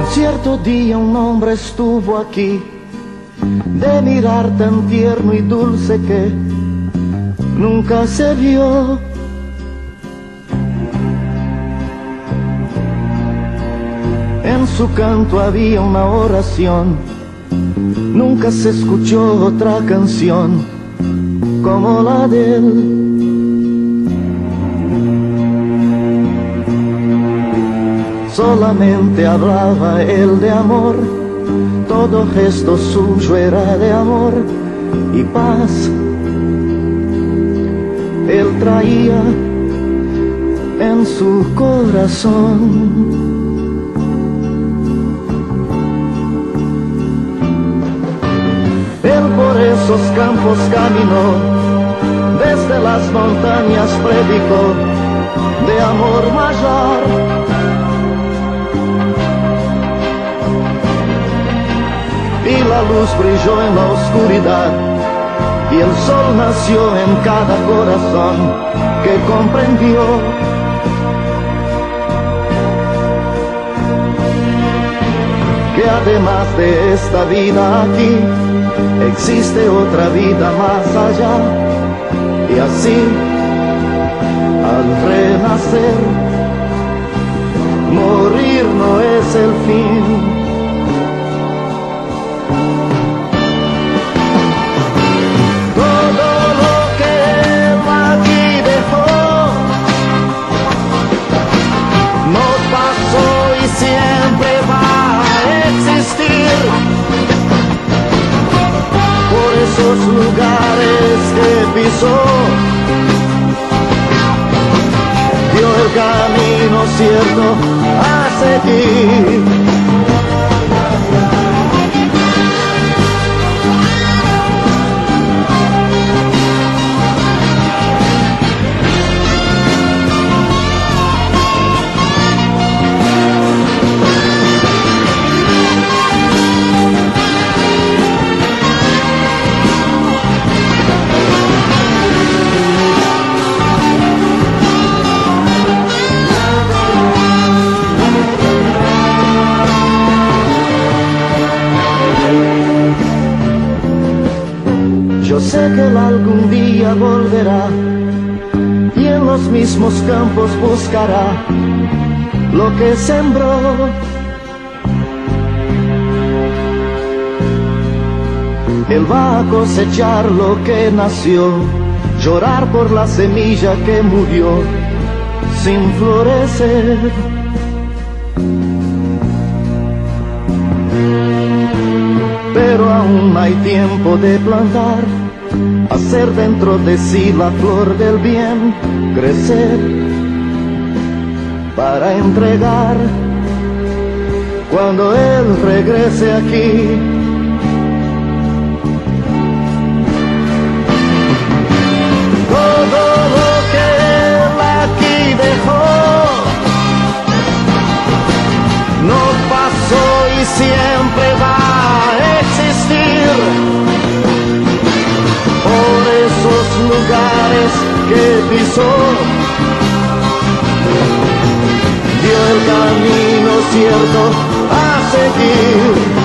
Cierto día un hombre estuvo aquí, de mirar tan tierno y dulce que nunca se vio. En su canto había una oración, nunca se escuchó otra canción como la de él. Solamente hablaba él de amor, todo gesto suyo era de amor y paz. Él traía en su corazón. Él por esos campos caminó, desde las montañas predicó de amor mayor. Y la luz brilló en la oscuridad, y el sol nació en cada corazón que comprendió. Que además de esta vida aquí, existe otra vida más allá, y así, al renacer, morir no es el fin. Siempre va a existir por esos lugares que pisó, dio el camino cierto a seguir. Yo sé que él algún día volverá y en los mismos campos buscará lo que sembró. Él va a cosechar lo que nació, llorar por la semilla que murió sin florecer. Pero aún hay tiempo de plantar, hacer dentro de sí la flor del bien crecer, para entregar cuando él regrese aquí. Todo lo que él aquí dejó no pasó y siempre va a existir por esos lugares que pisó, dio el camino cierto a seguir.